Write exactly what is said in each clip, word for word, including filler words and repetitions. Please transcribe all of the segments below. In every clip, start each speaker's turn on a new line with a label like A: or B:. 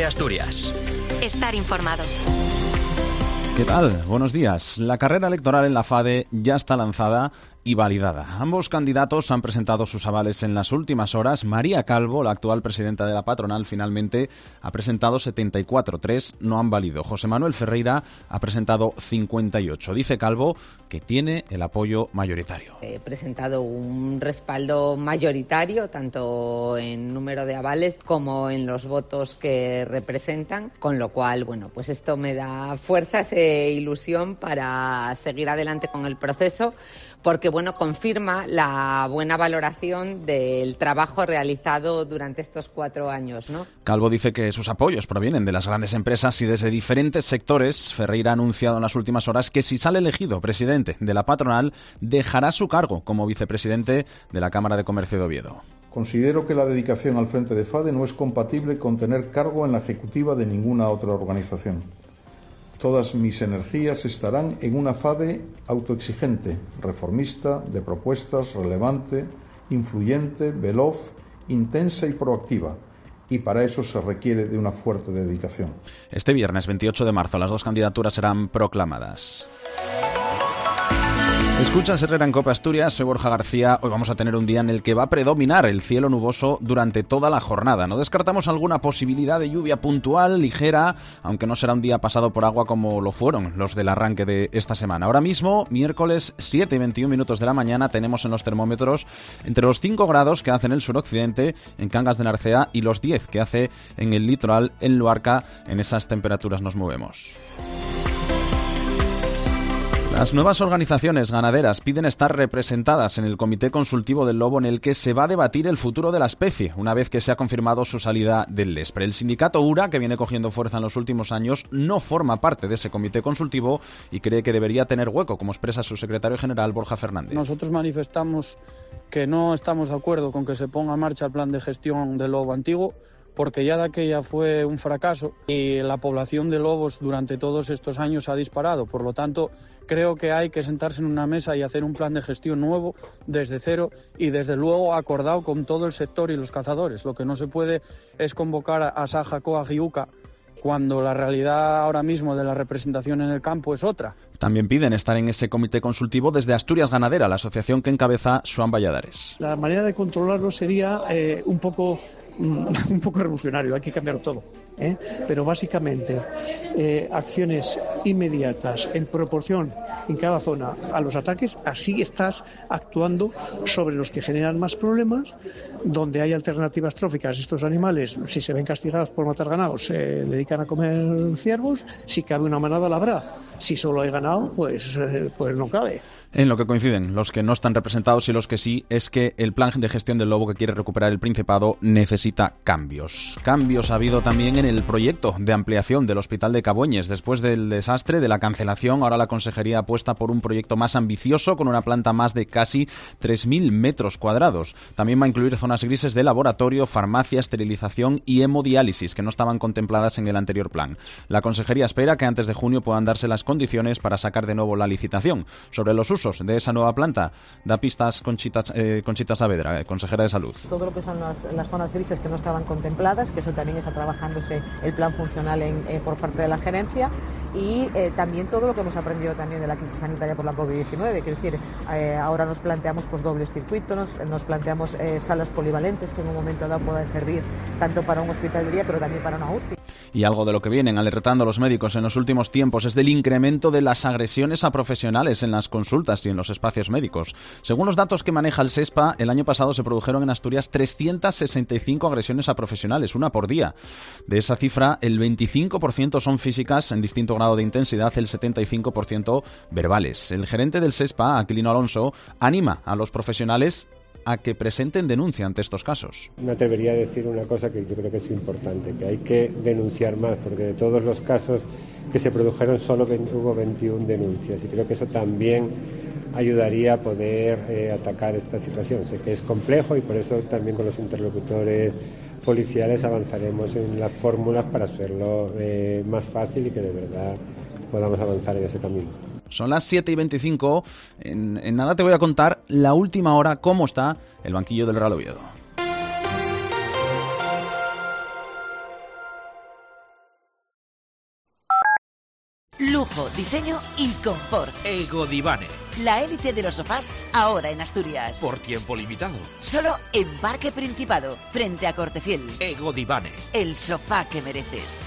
A: Asturias.
B: Estar informado.
C: ¿Qué tal? Buenos días. La carrera electoral en la FADE ya está lanzada y validada. Ambos candidatos han presentado sus avales en las últimas horas. María Calvo, la actual presidenta de la patronal, finalmente ha presentado setenta y cuatro, tres no han valido. José Manuel Ferreira ha presentado cincuenta y ocho. Dice Calvo que tiene el apoyo mayoritario.
D: He presentado un respaldo mayoritario, tanto en número de avales como en los votos que representan, con lo cual, bueno, pues esto me da fuerzas e ilusión para seguir adelante con el proceso, porque bueno, confirma la buena valoración del trabajo realizado durante estos cuatro años, ¿no?
C: Calvo dice que sus apoyos provienen de las grandes empresas y desde diferentes sectores. Ferreira ha anunciado en las últimas horas que si sale elegido presidente de la patronal, dejará su cargo como vicepresidente de la Cámara de Comercio de Oviedo.
E: Considero que la dedicación al frente de FADE no es compatible con tener cargo en la ejecutiva de ninguna otra organización. Todas mis energías estarán en una FADE autoexigente, reformista, de propuestas, relevante, influyente, veloz, intensa y proactiva. Y para eso se requiere de una fuerte dedicación.
C: Este viernes veintiocho de marzo las dos candidaturas serán proclamadas. Escuchas Herrera en Cope Asturias, soy Borja García. Hoy vamos a tener un día en el que va a predominar el cielo nuboso durante toda la jornada. No descartamos alguna posibilidad de lluvia puntual, ligera, aunque no será un día pasado por agua como lo fueron los del arranque de esta semana. Ahora mismo, miércoles siete y veintiún minutos de la mañana, tenemos en los termómetros entre los cinco grados que hace en el suroccidente, en Cangas de Narcea, y los diez que hace en el litoral, en Luarca. En esas temperaturas nos movemos. Las nuevas organizaciones ganaderas piden estar representadas en el Comité Consultivo del Lobo, en el que se va a debatir el futuro de la especie, una vez que se ha confirmado su salida del Lespre. El sindicato URA, que viene cogiendo fuerza en los últimos años, no forma parte de ese comité consultivo y cree que debería tener hueco, como expresa su secretario general, Borja Fernández.
F: Nosotros manifestamos que no estamos de acuerdo con que se ponga en marcha el plan de gestión del lobo antiguo, porque ya de aquella fue un fracaso y la población de lobos durante todos estos años ha disparado. Por lo tanto, creo que hay que sentarse en una mesa y hacer un plan de gestión nuevo desde cero y desde luego acordado con todo el sector y los cazadores. Lo que no se puede es convocar a Saja, Coag y Uca cuando la realidad ahora mismo de la representación en el campo es otra.
C: También piden estar en ese comité consultivo desde Asturias Ganadera, la asociación que encabeza Joan Valladares.
G: La manera de controlarlo sería eh, un poco... un poco revolucionario, hay que cambiar todo, ¿eh? Pero básicamente eh, acciones inmediatas en proporción en cada zona a los ataques, así estás actuando sobre los que generan más problemas, donde hay alternativas tróficas. Estos animales, si se ven castigados por matar ganados, se dedican a comer ciervos, si cabe una manada la habrá, si solo hay ganado, pues, eh, pues no cabe.
C: En lo que coinciden los que no están representados y los que sí es que el plan de gestión del lobo que quiere recuperar el Principado necesita cambios. Cambios ha habido también en el proyecto de ampliación del Hospital de Cabueñes. Después del desastre, de la cancelación, ahora la Consejería apuesta por un proyecto más ambicioso con una planta más de casi tres mil metros cuadrados. También va a incluir zonas grises de laboratorio, farmacia, esterilización y hemodiálisis que no estaban contempladas en el anterior plan. La Consejería espera que antes de junio puedan darse las condiciones para sacar de nuevo la licitación. Sobre los usos de esa nueva planta, da pistas Conchita, eh, Conchita Saavedra, consejera de Salud.
H: Todo lo que son las, las zonas grises que no estaban contempladas, que eso también está trabajándose el plan funcional en, eh, por parte de la gerencia, y eh, también todo lo que hemos aprendido también de la crisis sanitaria por la covid diecinueve, que es decir, eh, ahora nos planteamos pues dobles circuitos, nos, nos planteamos eh, salas polivalentes que en un momento dado puedan servir tanto para un hospital de día pero también para una U C I.
C: Y algo de lo que vienen alertando los médicos en los últimos tiempos es del incremento de las agresiones a profesionales en las consultas y en los espacios médicos. Según los datos que maneja el SESPA, el año pasado se produjeron en Asturias trescientas sesenta y cinco agresiones a profesionales, una por día. De esa cifra, el veinticinco por ciento son físicas en distinto grado de intensidad, el setenta y cinco por ciento verbales. El gerente del SESPA, Aquilino Alonso, anima a los profesionales a que presenten denuncia ante estos casos.
I: Me atrevería a decir una cosa que yo creo que es importante, que hay que denunciar más, porque de todos los casos que se produjeron solo hubo veintiuna denuncias, y creo que eso también ayudaría a poder eh, atacar esta situación. Sé que es complejo y por eso también con los interlocutores policiales avanzaremos en las fórmulas para hacerlo eh, más fácil y que de verdad podamos avanzar en ese camino.
C: Son las siete y veinticinco. En, en nada te voy a contar la última hora cómo está el banquillo del Real Oviedo.
A: lujo, diseño y confort.
B: Egodivane.
A: La élite de los sofás ahora en Asturias.
B: Por tiempo limitado.
A: Solo en Parque Principado, frente a Cortefiel.
B: Egodivane.
A: El sofá que mereces.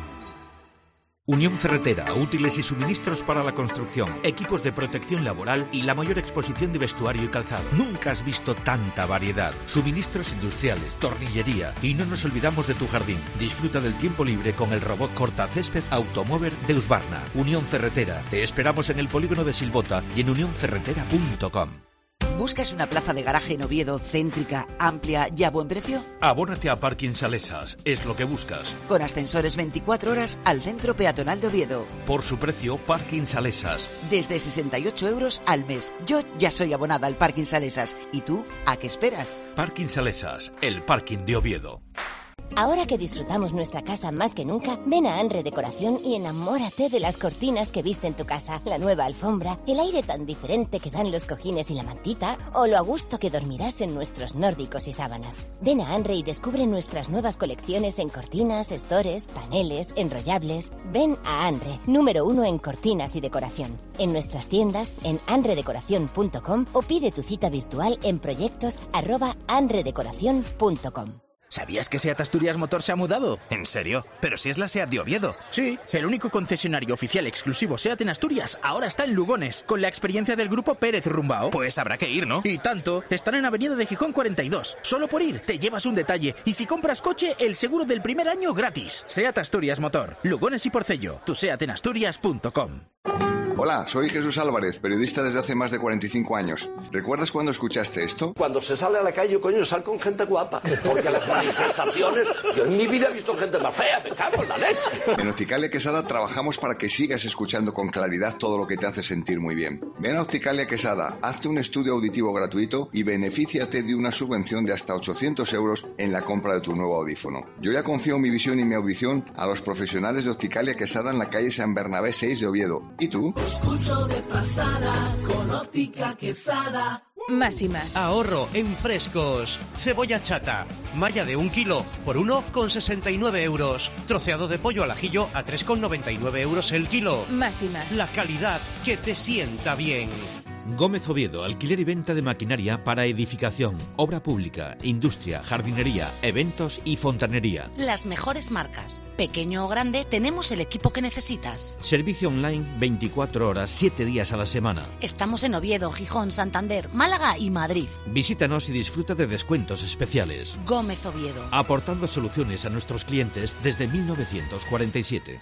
B: Unión Ferretera, útiles y suministros para la construcción, equipos de protección laboral y la mayor exposición de vestuario y calzado. Nunca has visto tanta variedad. Suministros industriales, tornillería y no nos olvidamos de tu jardín. Disfruta del tiempo libre con el robot cortacésped Automover de Husqvarna. Unión Ferretera. Te esperamos en el polígono de Silbota y en unión ferretera punto com.
A: ¿Buscas una plaza de garaje en Oviedo céntrica, amplia y a buen precio?
B: Abónate a Parking Salesas, es lo que buscas.
A: Con ascensores veinticuatro horas al centro peatonal de Oviedo.
B: Por su precio, Parking Salesas.
A: Desde sesenta y ocho euros al mes. Yo ya soy abonada al Parking Salesas. ¿Y tú, a qué esperas?
B: Parking Salesas, el parking de Oviedo.
J: Ahora que disfrutamos nuestra casa más que nunca, ven a Anre Decoración y enamórate de las cortinas que visten tu casa, la nueva alfombra, el aire tan diferente que dan los cojines y la mantita, o lo a gusto que dormirás en nuestros nórdicos y sábanas. Ven a Anre y descubre nuestras nuevas colecciones en cortinas, estores, paneles, enrollables. Ven a Anre, número uno en cortinas y decoración. En nuestras tiendas, en anre decoración punto com o pide tu cita virtual en proyectos arroba anre decoración punto com.
K: ¿Sabías que SEAT Asturias Motor se ha mudado?
L: ¿En serio? Pero si es la SEAT de Oviedo.
K: Sí, el único concesionario oficial exclusivo SEAT en Asturias ahora está en Lugones, con la experiencia del grupo Pérez Rumbao.
L: Pues habrá que ir, ¿no?
K: Y tanto, están en Avenida de Gijón cuarenta y dos. Solo por ir te llevas un detalle y si compras coche, el seguro del primer año gratis. SEAT Asturias Motor, Lugones y Porcello, tu seat en asturias punto com.
M: Hola, soy Jesús Álvarez, periodista desde hace más de cuarenta y cinco años. ¿Recuerdas cuando escuchaste esto?
N: Cuando se sale a la calle, coño, sal con gente guapa. Porque las manifestaciones... Yo en mi vida he visto gente más fea, me cago en la leche.
M: En Opticalia Quesada trabajamos para que sigas escuchando con claridad todo lo que te hace sentir muy bien. Ven a Opticalia Quesada, hazte un estudio auditivo gratuito y benefíciate de una subvención de hasta ochocientos euros en la compra de tu nuevo audífono. Yo ya confío mi visión y mi audición a los profesionales de Opticalia Quesada en la calle San Bernabé seis de Oviedo. ¿Y tú?
O: Escucho de pasada con Óptica Quesada.
P: Más y más.
Q: Ahorro en frescos. Cebolla chata, malla de un kilo por uno con sesenta y nueve euros. Troceado de pollo al ajillo a tres con noventa y nueve euros el kilo.
P: Más y más.
Q: La calidad que te sienta bien.
B: Gómez Oviedo, alquiler y venta de maquinaria para edificación, obra pública, industria, jardinería, eventos y fontanería.
R: Las mejores marcas. Pequeño o grande, tenemos el equipo que necesitas.
B: Servicio online veinticuatro horas, siete días a la semana.
R: Estamos en Oviedo, Gijón, Santander, Málaga y Madrid.
B: Visítanos y disfruta de descuentos especiales.
R: Gómez Oviedo.
B: Aportando soluciones a nuestros clientes desde mil novecientos cuarenta y siete.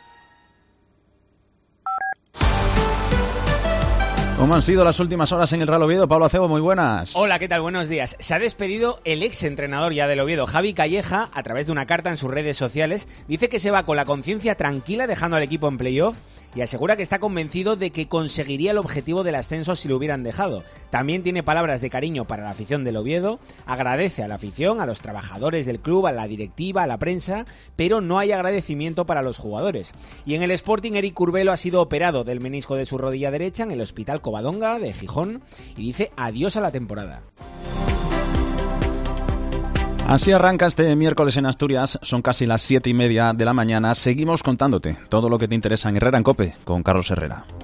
C: ¿Cómo han sido las últimas horas en el Real Oviedo? Pablo Acebo, muy buenas.
S: Hola, ¿qué tal? Buenos días. Se ha despedido el ex entrenador ya del Oviedo, Javi Calleja, a través de una carta en sus redes sociales. Dice que se va con la conciencia tranquila dejando al equipo en playoff y asegura que está convencido de que conseguiría el objetivo del ascenso si lo hubieran dejado. También tiene palabras de cariño para la afición del Oviedo, agradece a la afición, a los trabajadores del club, a la directiva, a la prensa, pero no hay agradecimiento para los jugadores. Y en el Sporting, Eric Curbelo ha sido operado del menisco de su rodilla derecha en el Hospital Covadonga de Gijón y dice adiós a la temporada.
C: Así arranca este miércoles en Asturias, son casi las siete y media de la mañana. Seguimos contándote todo lo que te interesa en Herrera en COPE con Carlos Herrera.